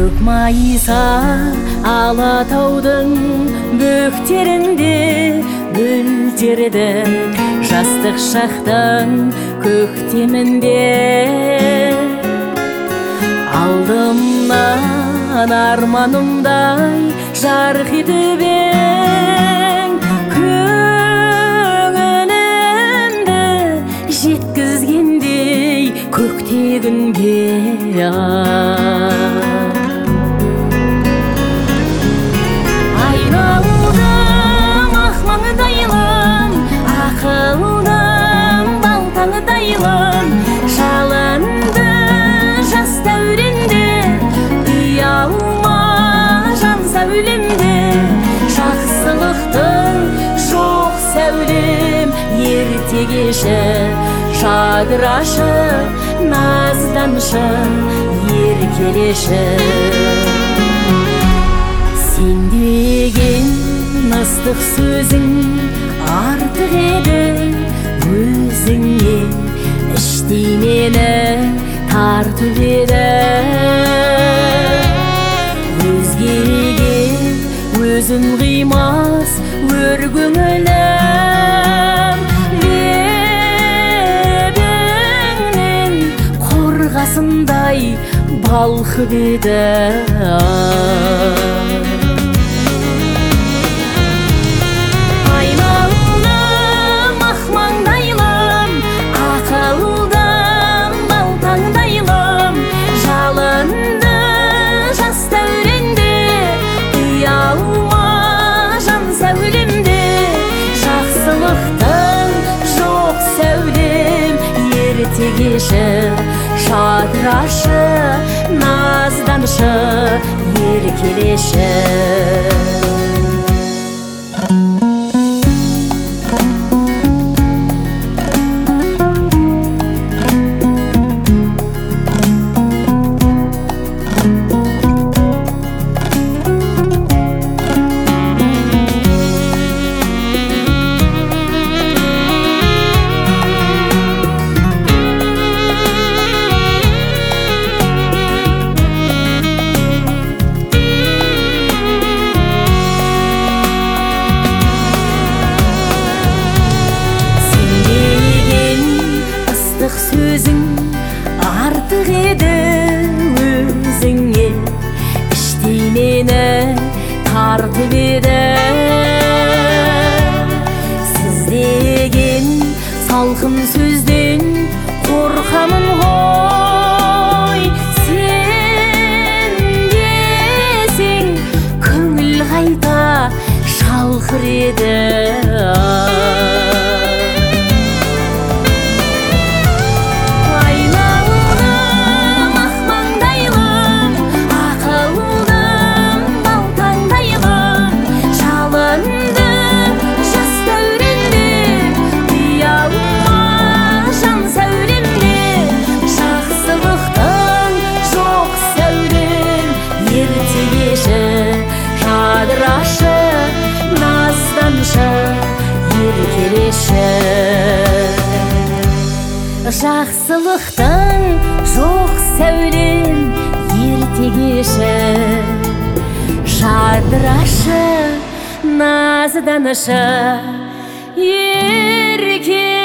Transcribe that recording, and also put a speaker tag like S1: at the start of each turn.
S1: көк майса Алатаудың бөктерінде гүлдерді жастық шақтың көктемінде алдымнан арманымдай жарқ етіп ең көңілімді жеткізгендей көкте күнге айналдым ақ маңдайлым ақылдым балтаңдайлым жалынды жас дәуренде ұялма жан сәулемде жақсылықтың жоқ сәулем ерте кеші жадырашы назданшы еркелеші сен деген ыстық сөзің артық еді өзіңе іштей мені тартып еді өзгеге өзін қимас өр көңілім лебіңнен қорғасындай балқып еді айналдым ақ маңдайлым ақылдым балтаңдайлым жалынды жас дәуренде ұялма жан сәулемде жақсылықтың жоқ сәулем ерте кеші жадырашы назданшы еркелеші сөзің артық еді өзіңе іштей мені тартып еді сіз деген салқын сөзден қорқамын ғой сен десең көңіл қайта шалқыр еді жадырашы назданшы еркелеші жақсылықтың жоқ сәулем ерте кеші жадырашы назданышы еркелеші